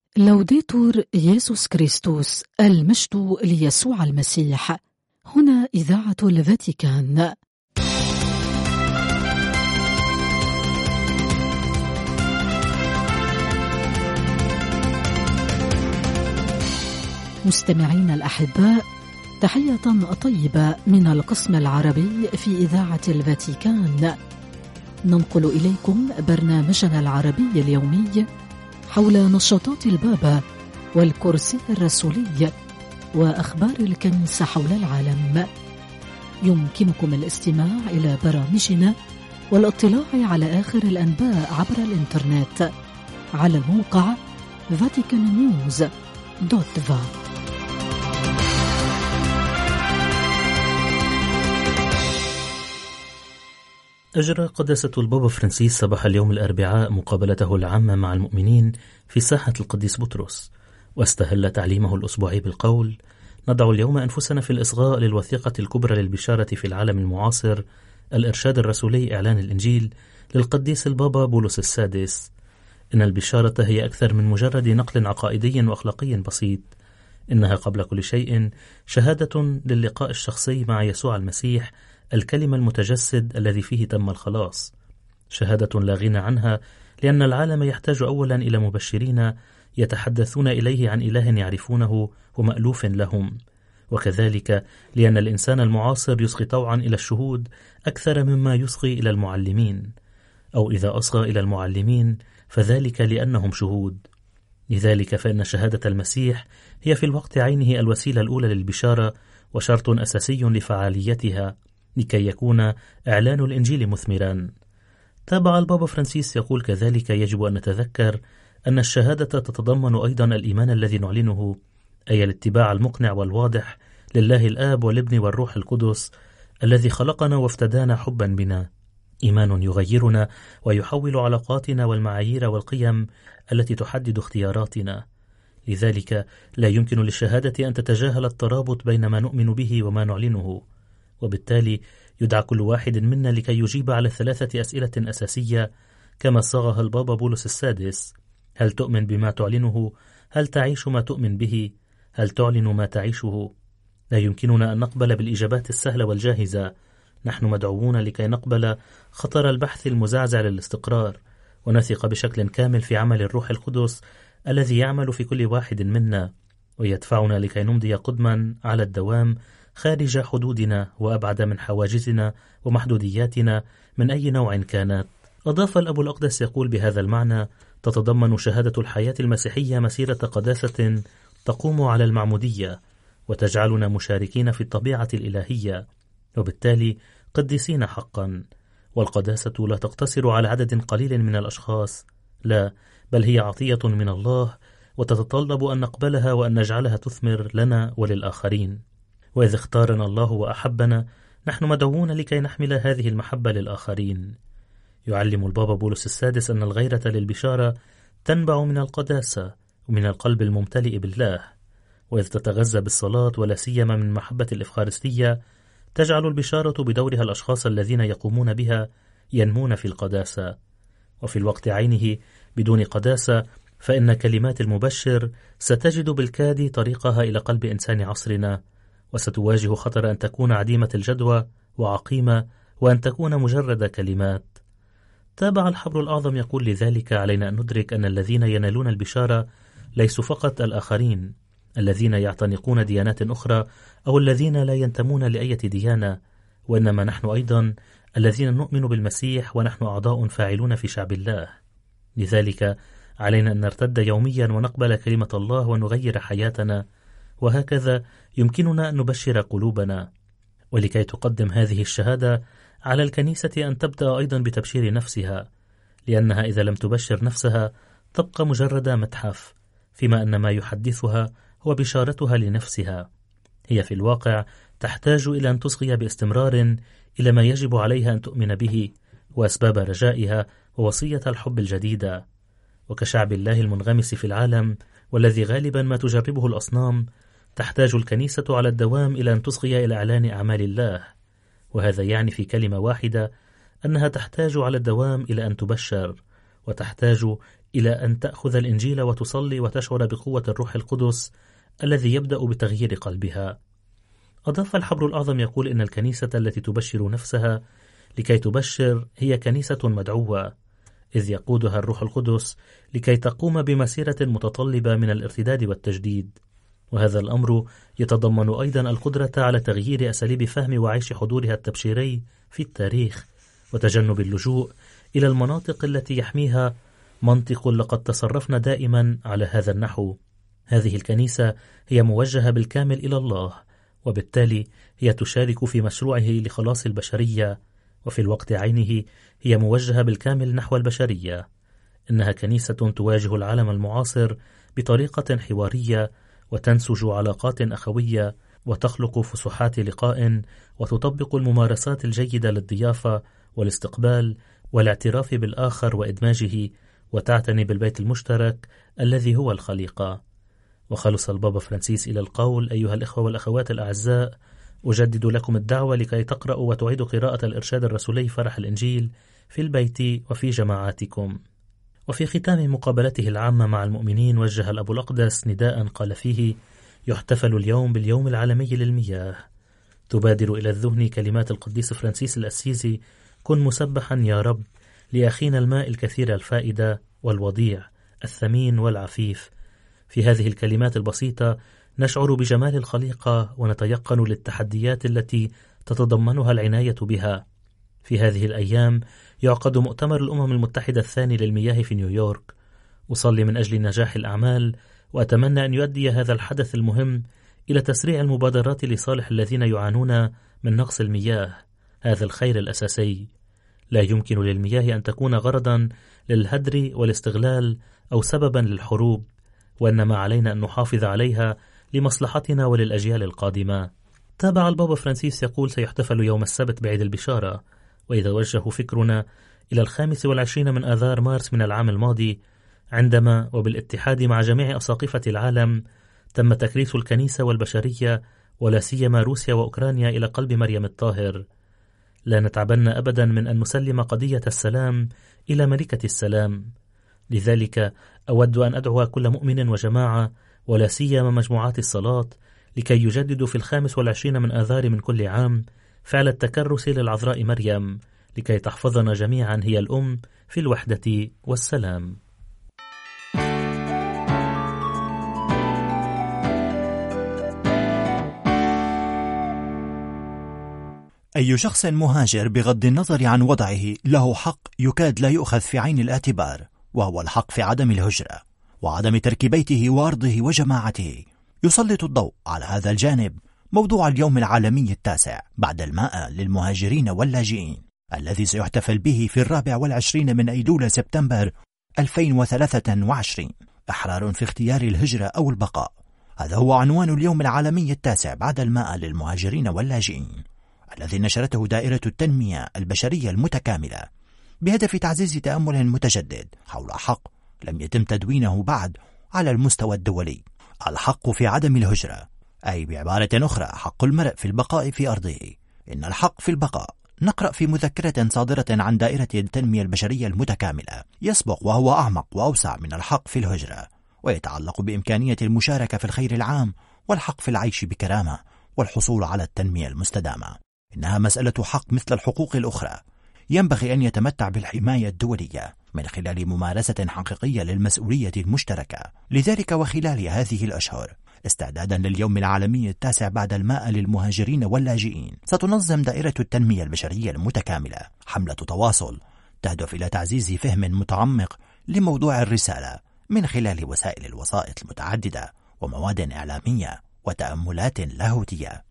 لوديتور يسوع كريستوس، المجد ليسوع المسيح. هنا إذاعة الفاتيكان. مستمعين الأحباء، تحية طيبة من القسم العربي في إذاعة الفاتيكان. ننقل إليكم برنامجنا العربي اليومي حول نشاطات البابا والكرسي الرسولي وأخبار الكنيسة حول العالم. يمكنكم الاستماع إلى برامجنا والاطلاع على آخر الأنباء عبر الإنترنت على الموقع vaticannews.va. أجرى قداسة البابا فرانسيس صباح اليوم الأربعاء مقابلته العامة مع المؤمنين في ساحة القديس بطرس، واستهل تعليمه الأسبوعي بالقول: ندعو اليوم أنفسنا في الإصغاء للوثيقة الكبرى للبشارة في العالم المعاصر، الإرشاد الرسولي إعلان الإنجيل للقديس البابا بولس السادس. إن البشارة هي أكثر من مجرد نقل عقائدي وأخلاقي بسيط، إنها قبل كل شيء شهادة للقاء الشخصي مع يسوع المسيح، الكلمة المتجسد الذي فيه تم الخلاص. شهادة لا غنى عنها، لأن العالم يحتاج أولا إلى مبشرين يتحدثون إليه عن إله يعرفونه ومألوف لهم، وكذلك لأن الإنسان المعاصر يصغي طوعا إلى الشهود أكثر مما يصغي إلى المعلمين، أو إذا أصغى إلى المعلمين فذلك لأنهم شهود. لذلك فإن شهادة المسيح هي في الوقت عينه الوسيلة الأولى للبشارة وشرط أساسي لفعاليتها، لكي يكون إعلان الإنجيل مثمرا. تابع البابا فرانسيس يقول: كذلك يجب أن نتذكر أن الشهادة تتضمن أيضا الإيمان الذي نعلنه، أي الاتباع المقنع والواضح لله الآب والابن والروح القدس الذي خلقنا وافتدانا حبا بنا، إيمان يغيرنا ويحول علاقاتنا والمعايير والقيم التي تحدد اختياراتنا. لذلك لا يمكن للشهادة أن تتجاهل الترابط بين ما نؤمن به وما نعلنه، وبالتالي يدعى كل واحد منا لكي يجيب على 3 أسئلة أساسية كما صاغها البابا بولس السادس: هل تؤمن بما تعلنه؟ هل تعيش ما تؤمن به؟ هل تعلن ما تعيشه؟ لا يمكننا أن نقبل بالإجابات السهلة والجاهزة. نحن مدعوون لكي نقبل خطر البحث المزعزع للاستقرار، ونثق بشكل كامل في عمل الروح القدس الذي يعمل في كل واحد منا ويدفعنا لكي نمضي قدما على الدوام خارج حدودنا وأبعد من حواجزنا ومحدودياتنا من أي نوع كانت. أضاف الأب الأقدس يقول بهذا المعنى: تتضمن شهادة الحياة المسيحية مسيرة قداسة تقوم على المعمودية وتجعلنا مشاركين في الطبيعة الإلهية، وبالتالي قديسين حقا. والقداسة لا تقتصر على عدد قليل من الأشخاص، لا، بل هي عطية من الله، وتتطلب أن نقبلها وأن نجعلها تثمر لنا وللآخرين. وإذا اختارنا الله وأحبنا، نحن مدعوون لكي نحمل هذه المحبة للآخرين. يعلم البابا بولس السادس أن الغيرة للبشارة تنبع من القداسة ومن القلب الممتلئ بالله، وإذ تتغذى بالصلاة ولا سيما من محبة الإفخارستية، تجعل البشارة بدورها الأشخاص الذين يقومون بها ينمون في القداسة. وفي الوقت عينه بدون قداسة فإن كلمات المبشر ستجد بالكاد طريقها إلى قلب إنسان عصرنا، وستواجه خطر أن تكون عديمة الجدوى وعقيمة، وأن تكون مجرد كلمات. تابع الحبر الأعظم يقول: لذلك علينا أن ندرك أن الذين ينالون البشارة ليسوا فقط الآخرين الذين يعتنقون ديانات أخرى أو الذين لا ينتمون لأي ديانة، وإنما نحن أيضا الذين نؤمن بالمسيح ونحن أعضاء فاعلون في شعب الله. لذلك علينا أن نرتد يوميا ونقبل كلمة الله ونغير حياتنا، وهكذا يمكننا أن نبشر قلوبنا. ولكي تقدم هذه الشهادة على الكنيسة أن تبدأ أيضا بتبشير نفسها، لأنها إذا لم تبشر نفسها تبقى مجرد متحف، فيما أن ما يحدثها هو بشارتها لنفسها. هي في الواقع تحتاج إلى أن تصغي باستمرار إلى ما يجب عليها أن تؤمن به وأسباب رجائها ووصية الحب الجديدة. وكشعب الله المنغمس في العالم والذي غالبا ما تجربه الأصنام، تحتاج الكنيسة على الدوام إلى أن تصغي إلى إعلان أعمال الله، وهذا يعني في كلمة واحدة أنها تحتاج على الدوام إلى أن تبشر، وتحتاج إلى أن تأخذ الإنجيل وتصلي وتشعر بقوة الروح القدس الذي يبدأ بتغيير قلبها. أضاف الحبر الأعظم يقول إن الكنيسة التي تبشر نفسها لكي تبشر هي كنيسة مدعوة، إذ يقودها الروح القدس لكي تقوم بمسيرة متطلبة من الارتداد والتجديد. وهذا الأمر يتضمن أيضا القدرة على تغيير أساليب فهم وعيش حضورها التبشيري في التاريخ، وتجنب اللجوء إلى المناطق التي يحميها منطق لقد تصرفنا دائما على هذا النحو. هذه الكنيسة هي موجهة بالكامل إلى الله، وبالتالي هي تشارك في مشروعه لخلاص البشرية، وفي الوقت عينه هي موجهة بالكامل نحو البشرية. إنها كنيسة تواجه العالم المعاصر بطريقة حوارية، وتنسج علاقات أخوية، وتخلق فسحات لقاء، وتطبق الممارسات الجيدة للضيافة والاستقبال والاعتراف بالآخر وإدماجه، وتعتني بالبيت المشترك الذي هو الخليقة. وخلص البابا فرانسيس إلى القول: أيها الإخوة والأخوات الأعزاء، أجدد لكم الدعوة لكي تقرأوا وتعيدوا قراءة الإرشاد الرسولي فرح الإنجيل في البيت وفي جماعاتكم. وفي ختام مقابلته العامة مع المؤمنين وجه الأب الأقدس نداء قال فيه: يحتفل اليوم باليوم العالمي للمياه. تبادر إلى الذهن كلمات القديس فرانسيس الأسيزي: كن مسبحا يا رب لأخينا الماء الكثير الفائدة والوضيع الثمين والعفيف. في هذه الكلمات البسيطة نشعر بجمال الخليقة ونتيقن للتحديات التي تتضمنها العناية بها. في هذه الأيام يعقد مؤتمر الأمم المتحدة الثاني للمياه في نيويورك. أصلي من أجل نجاح الأعمال، وأتمنى أن يؤدي هذا الحدث المهم إلى تسريع المبادرات لصالح الذين يعانون من نقص المياه، هذا الخير الأساسي. لا يمكن للمياه أن تكون غرضا للهدر والاستغلال أو سببا للحروب، وإنما علينا أن نحافظ عليها لمصلحتنا وللأجيال القادمة. تابع البابا فرانسيس يقول: سيحتفل يوم السبت بعيد البشارة، وإذا وجه فكرنا إلى 25 من آذار مارس من العام الماضي، عندما وبالاتحاد مع جميع أساقفة العالم تم تكريس الكنيسة والبشرية ولا سيما روسيا وأوكرانيا إلى قلب مريم الطاهر. لا نتعبن أبدا من أن نسلم قضية السلام إلى ملكة السلام. لذلك أود أن أدعو كل مؤمن وجماعة ولا سيما مجموعات الصلاة لكي يجددوا في 25 من آذار من كل عام فعل التكرس للعذراء مريم، لكي تحفظنا جميعا هي الأم في الوحدة والسلام. أي شخص مهاجر بغض النظر عن وضعه له حق يكاد لا يؤخذ في عين الاعتبار، وهو الحق في عدم الهجرة وعدم ترك بيته وأرضه وجماعته. يسلط الضوء على هذا الجانب موضوع اليوم العالمي 9 بعد المائة للمهاجرين واللاجئين، الذي سيحتفل به في 24 من أيلول سبتمبر 2023. أحرار في اختيار الهجرة أو البقاء، هذا هو عنوان اليوم العالمي 9 بعد المائة للمهاجرين واللاجئين، الذي نشرته دائرة التنمية البشرية المتكاملة بهدف تعزيز تأمل متجدد حول حق لم يتم تدوينه بعد على المستوى الدولي: الحق في عدم الهجرة، أي بعبارة أخرى حق المرء في البقاء في أرضه. إن الحق في البقاء نقرأ في مذكرة صادرة عن دائرة التنمية البشرية المتكاملة يسبق وهو أعمق وأوسع من الحق في الهجرة، ويتعلق بإمكانية المشاركة في الخير العام والحق في العيش بكرامة والحصول على التنمية المستدامة. إنها مسألة حق مثل الحقوق الأخرى، ينبغي أن يتمتع بالحماية الدولية من خلال ممارسة حقيقية للمسؤولية المشتركة. لذلك وخلال هذه الأشهر استعدادا لليوم العالمي 9 بعد المائة للمهاجرين واللاجئين، ستنظم دائرة التنمية البشرية المتكاملة حملة تواصل تهدف إلى تعزيز فهم متعمق لموضوع الرسالة من خلال وسائل الوسائط المتعددة ومواد إعلامية وتأملات لاهوتية.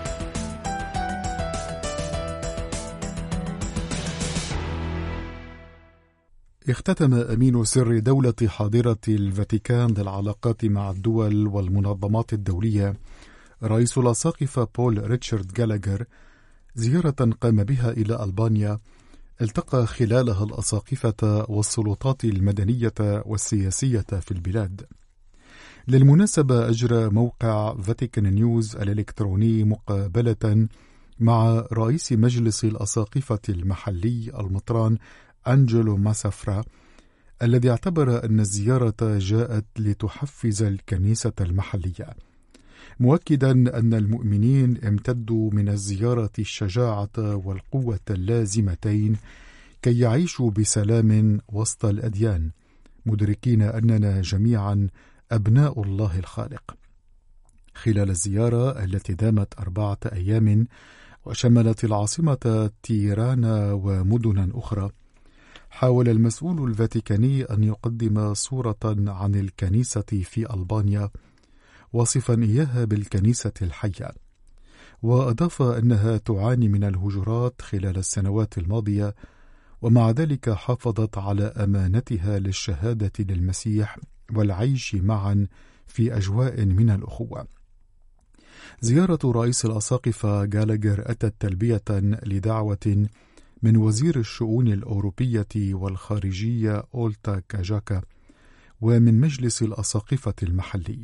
اختتم أمين سر دولة حاضرة الفاتيكان للعلاقات مع الدول والمنظمات الدولية رئيس الأساقفة بول ريتشارد جالاغر زيارة قام بها إلى ألبانيا التقى خلالها الأساقفة والسلطات المدنية والسياسية في البلاد. للمناسبة أجرى موقع فاتيكان نيوز الإلكتروني مقابلة مع رئيس مجلس الأساقفة المحلي المطران أنجلو ماسافرا الذي اعتبر أن الزيارة جاءت لتحفز الكنيسة المحلية، مؤكدا أن المؤمنين امتدوا من الزيارة الشجاعة والقوة اللازمتين كي يعيشوا بسلام وسط الأديان، مدركين أننا جميعا أبناء الله الخالق. خلال الزيارة التي دامت 4 أيام وشملت العاصمة تيرانا ومدنا أخرى، حاول المسؤول الفاتيكاني أن يقدم صورة عن الكنيسة في ألبانيا، وصفا إياها بالكنيسة الحية، وأضاف أنها تعاني من الهجرات خلال السنوات الماضية، ومع ذلك حافظت على أمانتها للشهادة للمسيح والعيش معا في أجواء من الأخوة. زيارة رئيس الأساقفة جالاجر أتت تلبية لدعوة من وزير الشؤون الأوروبية والخارجية أولتا كاجاكا ومن مجلس الأساقفة المحلي،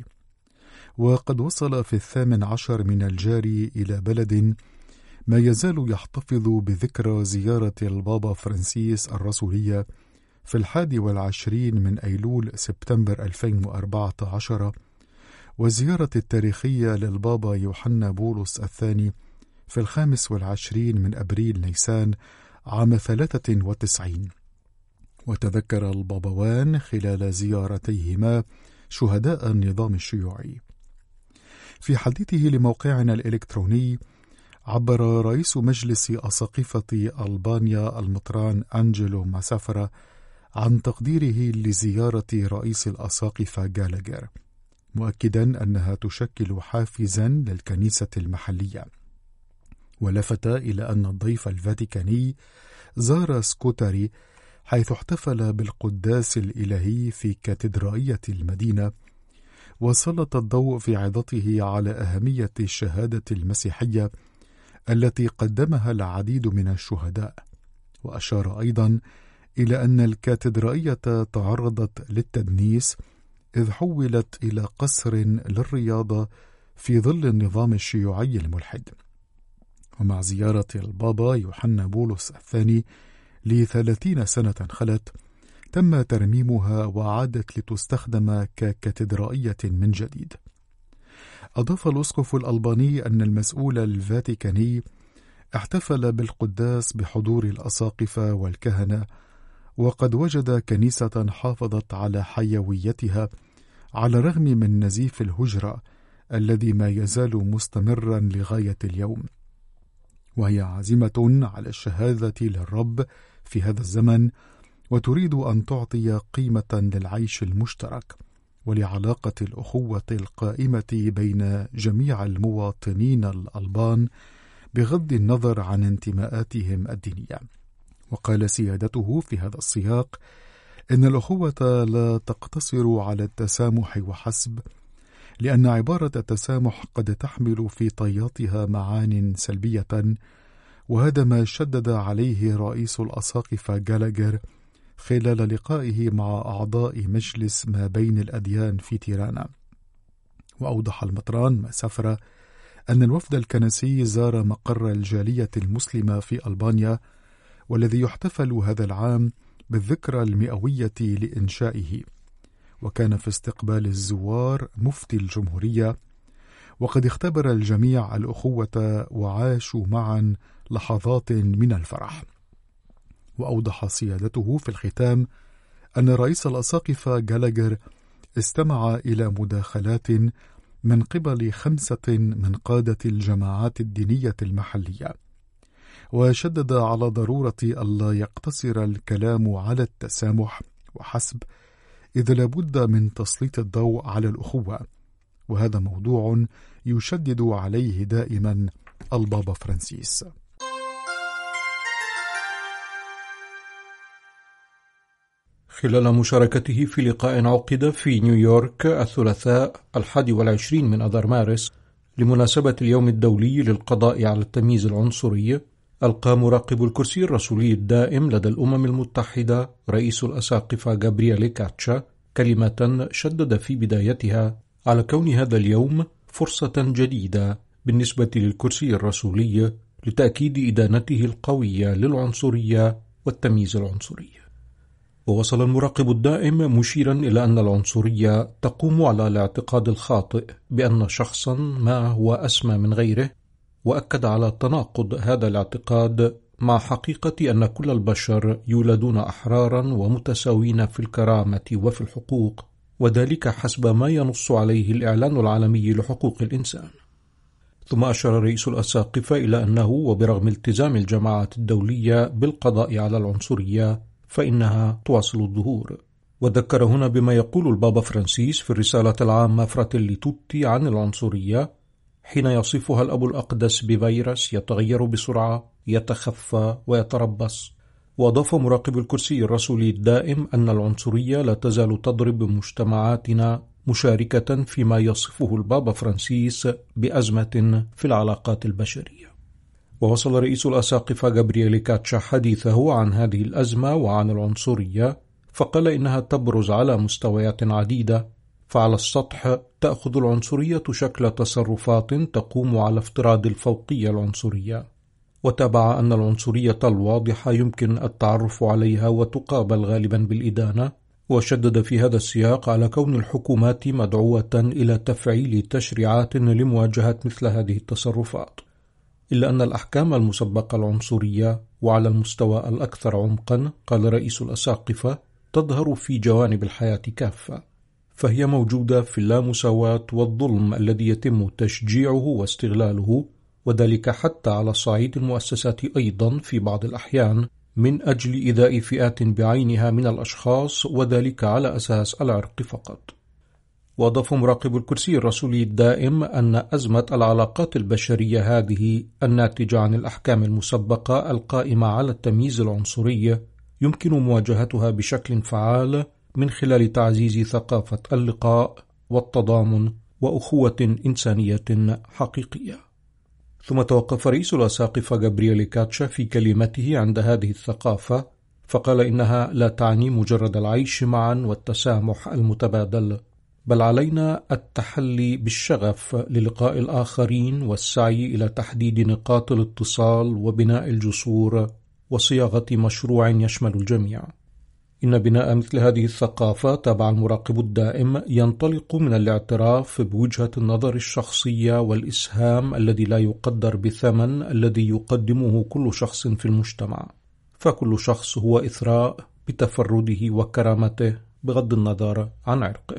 وقد وصل في 18 من الجاري إلى بلد ما يزال يحتفظ بذكرى زيارة البابا فرانسيس الرسولية في 21 من أيلول سبتمبر 2014، والزيارة التاريخية للبابا يوحنا بولس الثاني في 25 من أبريل نيسان عام 93. وتذكر البابوان خلال زيارتيهما شهداء النظام الشيوعي. في حديثه لموقعنا الإلكتروني، عبر رئيس مجلس أساقفة ألبانيا المطران أنجلو ماسافرا عن تقديره لزيارة رئيس الأساقفة جالاجر، مؤكدا أنها تشكل حافزا للكنيسة المحلية، ولفت إلى أن الضيف الفاتيكاني زار سكوتاري حيث احتفل بالقداس الإلهي في كاتدرائية المدينة، وسلط الضوء في عظته على أهمية الشهادة المسيحية التي قدمها العديد من الشهداء، وأشار أيضا إلى أن الكاتدرائية تعرضت للتدنيس إذ حولت إلى قصر للرياضة في ظل النظام الشيوعي الملحد. ومع زيارة البابا يوحنا بولس الثاني ل30 سنة خلت، تم ترميمها وعادت لتستخدم ككاتدرائية من جديد. أضاف الأسقف الألباني أن المسؤول الفاتيكاني احتفل بالقداس بحضور الأساقفة والكهنة، وقد وجد كنيسة حافظت على حيويتها على الرغم من نزيف الهجرة الذي ما يزال مستمرا لغاية اليوم، وهي عازمة على الشهادة للرب في هذا الزمن، وتريد أن تعطي قيمة للعيش المشترك ولعلاقة الأخوة القائمة بين جميع المواطنين الألبان بغض النظر عن انتماءاتهم الدينية. وقال سيادته في هذا السياق إن الأخوة لا تقتصر على التسامح وحسب، لأن عبارة التسامح قد تحمل في طياتها معان سلبية، وهذا ما شدد عليه رئيس الأساقفة جالاجر خلال لقائه مع أعضاء مجلس ما بين الأديان في تيرانا. وأوضح المطران ماسافرا أن الوفد الكنسي زار مقر الجالية المسلمة في ألبانيا، والذي يحتفل هذا العام بالذكرى 100 لإنشائه، وكان في استقبال الزوار مفتي الجمهورية، وقد اختبر الجميع الأخوة وعاشوا معا لحظات من الفرح. وأوضح سيادته في الختام أن رئيس الأساقفة جالاجر استمع إلى مداخلات من قبل 5 من قادة الجماعات الدينية المحلية، وشدد على ضرورة ألا يقتصر الكلام على التسامح وحسب، إذ لابد من تسليط الضوء على الأخوة، وهذا موضوع يشدد عليه دائما البابا فرانسيس. خلال مشاركته في لقاء عقد في نيويورك الثلاثاء 21 من أذار مارس لمناسبة اليوم الدولي للقضاء على التمييز العنصري، ألقى مراقب الكرسي الرسولي الدائم لدى الأمم المتحدة رئيس الأساقفة جابرييل كاتشا كلمة شدد في بدايتها على كون هذا اليوم فرصة جديدة بالنسبة للكرسي الرسولي لتأكيد إدانته القوية للعنصرية والتمييز العنصري. ووصل المراقب الدائم مشيرا إلى أن العنصرية تقوم على الاعتقاد الخاطئ بأن شخصا ما هو أسمى من غيره، وأكد على تناقض هذا الاعتقاد مع حقيقة أن كل البشر يولدون أحرارا ومتساوين في الكرامة وفي الحقوق، وذلك حسب ما ينص عليه الإعلان العالمي لحقوق الإنسان. ثم أشار رئيس الأساقفة إلى أنه وبرغم التزام الجماعات الدولية بالقضاء على العنصرية فإنها تواصل الظهور، وذكر هنا بما يقول البابا فرانسيس في الرسالة العامة فراتيلي توتي عن العنصرية حين يصفها الأب الأقدس بفيروس يتغير بسرعة، يتخفى ويتربص. وأضاف مراقب الكرسي الرسولي الدائم أن العنصرية لا تزال تضرب مجتمعاتنا، مشاركة فيما يصفه البابا فرانسيس بأزمة في العلاقات البشرية. ووصل رئيس الأساقفة جابرييل كاتشا حديثه عن هذه الأزمة وعن العنصرية، فقال إنها تبرز على مستويات عديدة، فعلى السطح تأخذ العنصرية شكل تصرفات تقوم على افتراض الفوقية العنصرية، وتابع أن العنصرية الواضحة يمكن التعرف عليها وتقابل غالبا بالإدانة، وشدد في هذا السياق على كون الحكومات مدعوة إلى تفعيل تشريعات لمواجهة مثل هذه التصرفات، إلا أن الأحكام المسبقة العنصرية وعلى المستوى الأكثر عمقا، قال رئيس الأساقفة، تظهر في جوانب الحياة كافة، فهي موجودة في اللامساواة والظلم الذي يتم تشجيعه واستغلاله، وذلك حتى على صعيد المؤسسات أيضا في بعض الأحيان من أجل إيذاء فئات بعينها من الأشخاص، وذلك على أساس العرق فقط. وأضاف مراقب الكرسي الرسولي الدائم أن أزمة العلاقات البشرية هذه الناتجة عن الأحكام المسبقة القائمة على التمييز العنصري يمكن مواجهتها بشكل فعال من خلال تعزيز ثقافة اللقاء والتضامن وأخوة إنسانية حقيقية. ثم توقف رئيس الأساقفة جابرييل كاتشا في كلمته عند هذه الثقافة، فقال إنها لا تعني مجرد العيش معا والتسامح المتبادل، بل علينا التحلي بالشغف للقاء الآخرين والسعي إلى تحديد نقاط الاتصال وبناء الجسور وصياغة مشروع يشمل الجميع. إن بناء مثل هذه الثقافة، تابع المراقب الدائم، ينطلق من الاعتراف بوجهة النظر الشخصية والإسهام الذي لا يقدر بثمن الذي يقدمه كل شخص في المجتمع، فكل شخص هو إثراء بتفرده وكرامته بغض النظر عن عرقه.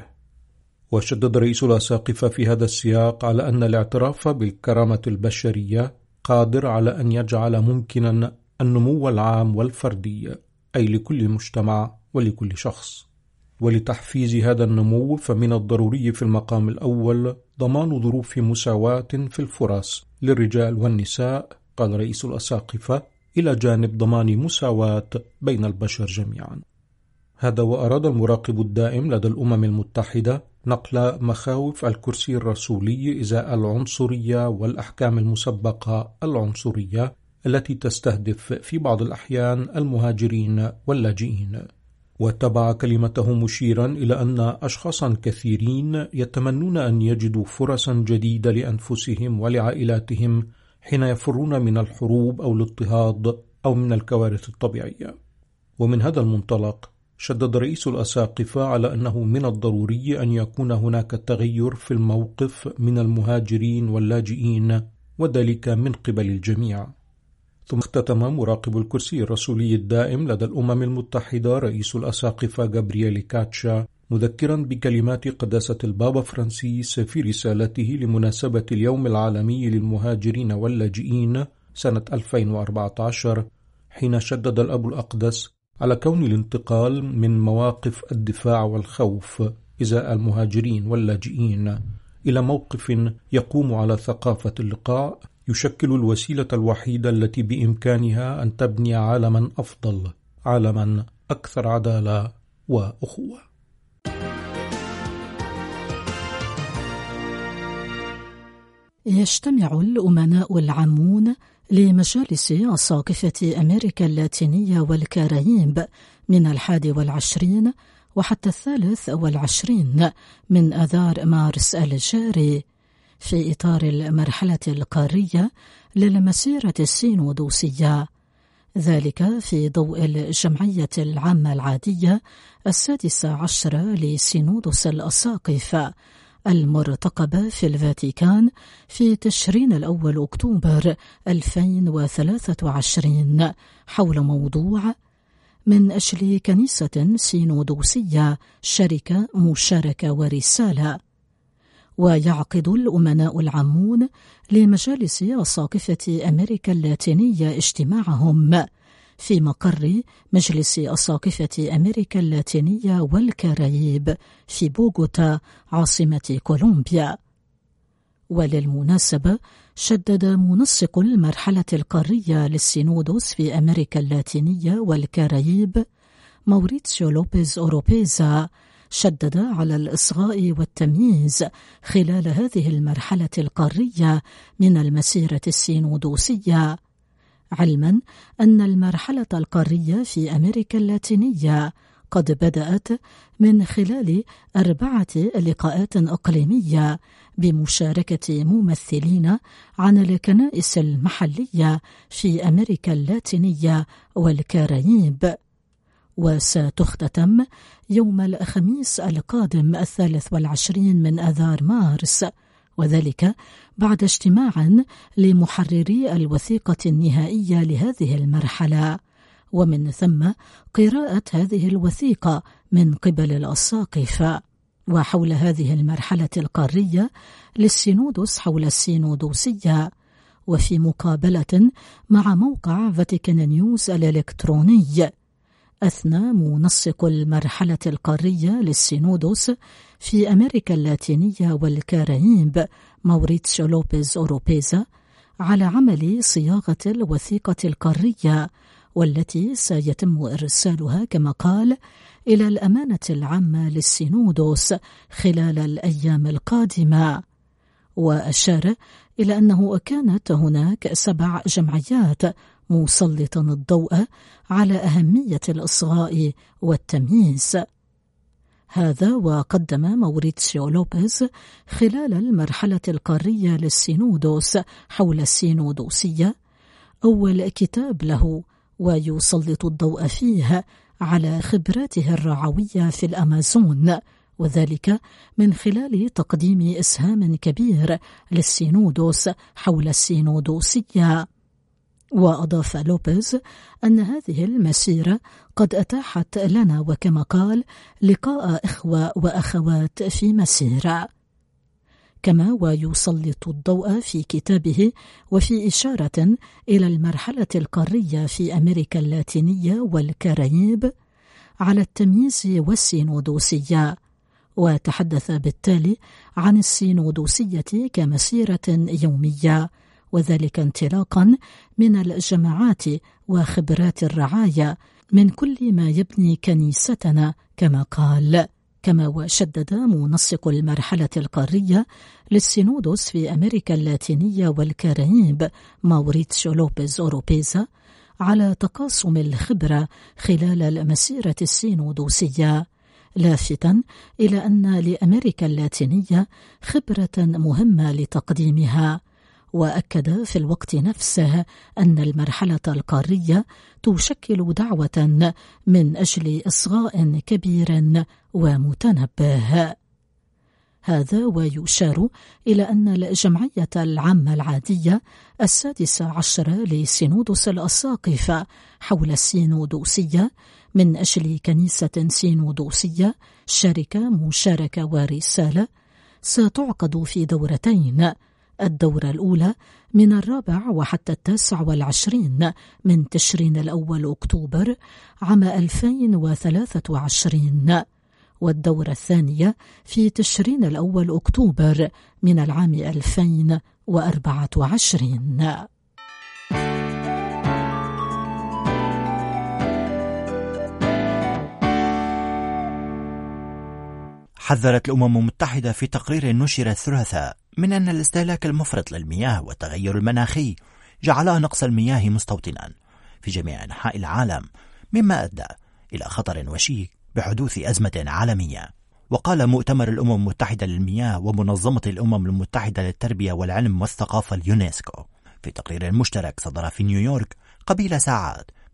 وشدد رئيس الأساقفة في هذا السياق على أن الاعتراف بالكرامة البشرية قادر على أن يجعل ممكنا النمو العام والفردي، أي لكل مجتمع ولكل شخص. ولتحفيز هذا النمو فمن الضروري في المقام الأول ضمان ظروف مساواة في الفرص للرجال والنساء، قال رئيس الأساقفة، إلى جانب ضمان مساواة بين البشر جميعا. هذا وأراد المراقب الدائم لدى الأمم المتحدة نقل مخاوف الكرسي الرسولي إزاء العنصرية والأحكام المسبقة العنصرية التي تستهدف في بعض الأحيان المهاجرين واللاجئين. واتبع كلمته مشيرا إلى أن أشخاصا كثيرين يتمنون أن يجدوا فرصا جديدة لأنفسهم ولعائلاتهم حين يفرون من الحروب أو الاضطهاد أو من الكوارث الطبيعية. ومن هذا المنطلق شدد رئيس الأساقفة على أنه من الضروري أن يكون هناك تغير في الموقف من المهاجرين واللاجئين، وذلك من قبل الجميع. ثم اختتم مراقب الكرسي الرسولي الدائم لدى الأمم المتحدة رئيس الأساقفة جابرييل كاتشا مذكرا بكلمات قداسة البابا فرانسيس في رسالته لمناسبة اليوم العالمي للمهاجرين واللاجئين سنة 2014، حين شدد الأب الأقدس على كون الانتقال من مواقف الدفاع والخوف إزاء المهاجرين واللاجئين إلى موقف يقوم على ثقافة اللقاء يشكل الوسيلة الوحيدة التي بإمكانها أن تبني عالما أفضل، عالما أكثر عدالة وأخوة. يجتمع الأمناء العامون لمجالس أساقفة أمريكا اللاتينية والكاريب من 21 وحتى 23 من آذار مارس الجاري في إطار المرحلة القارية للمسيرة السينودوسية، ذلك في ضوء الجمعية العامة العادية 16 لسينودوس الأساقفة المرتقبة في الفاتيكان في تشرين الأول أكتوبر 2023 حول موضوع من أجل كنيسة سينودوسية شركة مشاركة ورسالة. ويعقد الأمناء العامون لمجالس أساقفة أمريكا اللاتينية اجتماعهم في مقر مجلس أساقفة أمريكا اللاتينية والكاريب في بوغوتا عاصمة كولومبيا. وللمناسبة شدد منسق المرحلة القارية للسينودوس في أمريكا اللاتينية والكاريب موريتسيو لوبيز أوروبيزا شدد على الإصغاء والتمييز خلال هذه المرحلة القارية من المسيرة السينودوسية، علما أن المرحلة القارية في أمريكا اللاتينية قد بدأت من خلال 4 لقاءات إقليمية بمشاركة ممثلين عن الكنائس المحلية في أمريكا اللاتينية والكاريب، وستختتم يوم الخميس القادم 23 من آذار مارس، وذلك بعد اجتماع لمحرري الوثيقة النهائية لهذه المرحلة، ومن ثم قراءة هذه الوثيقة من قبل الأساقفة. وحول هذه المرحلة القارية للسينودوس حول السينودوسية، وفي مقابلة مع موقع فاتيكان نيوز الإلكتروني، أثنى منسق المرحلة القارية للسينودوس في أمريكا اللاتينية والكاريب موريتسيو لوبيز أوروبيزا على عمل صياغة الوثيقة القارية، والتي سيتم إرسالها كما قال إلى الأمانة العامة للسينودوس خلال الأيام القادمة. وأشار إلى أنه كانت هناك 7 جمعيات مسلطا الضوء على أهمية الإصغاء والتمييز. هذا وقدم موريتسيو لوبيز خلال المرحلة القارية للسينودوس حول السينودوسية أول كتاب له، ويسلط الضوء فيه على خبراته الرعوية في الأمازون، وذلك من خلال تقديم إسهام كبير للسينودوس حول السينودوسية. وأضاف لوبيز أن هذه المسيرة قد أتاحت لنا وكما قال لقاء إخوة وأخوات في مسيرة. كما ويسلط الضوء في كتابه وفي إشارة إلى المرحلة القارية في أمريكا اللاتينية والكاريب على التمييز والسينودوسية، وتحدث بالتالي عن السينودوسية كمسيرة يومية، وذلك انطلاقا من الجماعات وخبرات الرعاية من كل ما يبني كنيستنا كما قال. كما وشدد منسق المرحلة القارية للسينودوس في أمريكا اللاتينية والكاريب موريتسيو لوبيز أوروبيزا على تقاسم الخبرة خلال المسيرة السينودوسية، لافتا إلى أن لأمريكا اللاتينية خبرة مهمة لتقديمها. وأكد في الوقت نفسه أن المرحلة القارية تشكل دعوة من أجل إصغاء كبير ومتنبه. هذا ويشار إلى أن الجمعية العامة العادية 16 لسينودوس الأساقفة حول السينودوسية من أجل كنيسة سينودوسية شركة مشاركة ورسالة ستعقد في دورتين، الدورة الأولى من 4 وحتى 29 من تشرين الأول أكتوبر عام 2023، والدورة الثانية في تشرين الأول أكتوبر من العام 2024. حذرت الأمم المتحدة في تقرير نشر الثلاثاء من أن الاستهلاك المفرط للمياه والتغير المناخي جعل نقص المياه مستوطنا في جميع أنحاء العالم، مما أدى إلى خطر وشيك بحدوث أزمة عالمية. وقال مؤتمر الأمم المتحدة للمياه ومنظمة الأمم المتحدة للتربية والعلم والثقافة اليونسكو في تقرير مشترك صدر في نيويورك قبيل ساعات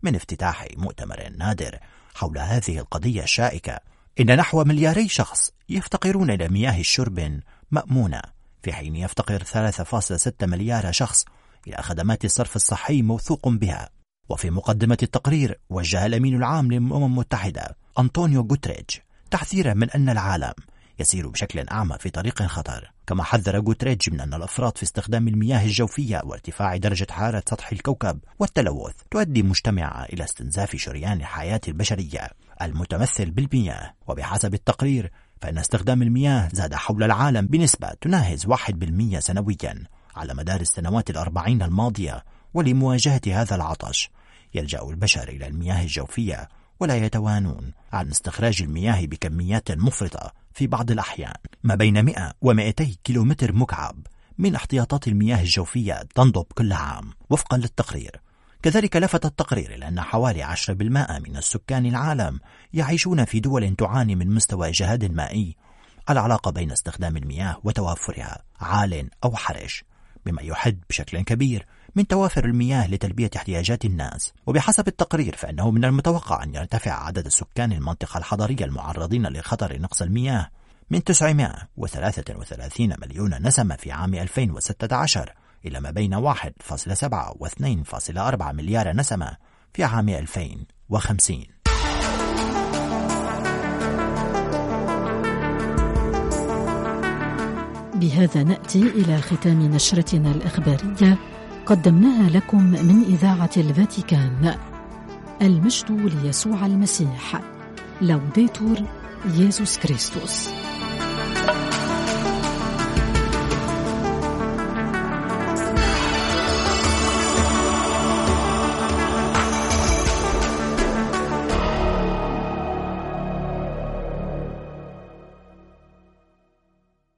من افتتاح مؤتمر نادر حول هذه القضية الشائكة. إن نحو 2 مليار شخص يفتقرون إلى مياه الشرب مأمونة، في حين يفتقر 3.6 مليار شخص إلى خدمات الصرف الصحي موثوق بها. وفي مقدمة التقرير وجه الأمين العام للأمم المتحدة أنطونيو غوتريتش تحذيرا من أن العالم يسير بشكل أعمى في طريق خطر. كما حذر غوتريتش من أن الأفراط في استخدام المياه الجوفية وارتفاع درجة حرارة سطح الكوكب والتلوث تؤدي مجتمعا إلى استنزاف شريان الحياة البشرية المتمثل بالمياه. وبحسب التقرير فإن استخدام المياه زاد حول العالم بنسبة تناهز 1% سنويا على مدار السنوات 40 الماضية. ولمواجهة هذا العطش يلجأ البشر إلى المياه الجوفية، ولا يتوانون عن استخراج المياه بكميات مفرطة في بعض الأحيان. ما بين 100 و200 كيلومتر مكعب من احتياطات المياه الجوفية تنضب كل عام وفقا للتقرير. كذلك لفت التقرير إلى أن حوالي 10% من السكان العالم يعيشون في دول تعاني من مستوى جهاد مائي. العلاقة بين استخدام المياه وتوافرها عال أو حرج، مما يحد بشكل كبير من توافر المياه لتلبية احتياجات الناس. وبحسب التقرير فإنه من المتوقع أن يرتفع عدد سكان المنطقة الحضرية المعرضين لخطر نقص المياه من 933 مليون نسمة في عام 2016 إلى ما بين 1.7 و 2.4 مليار نسمة في عام 2050. بهذا نأتي إلى ختام نشرتنا الإخبارية قدمناها لكم من إذاعة الفاتيكان. المجد ليسوع المسيح. لوديتور يسوع كريستوس.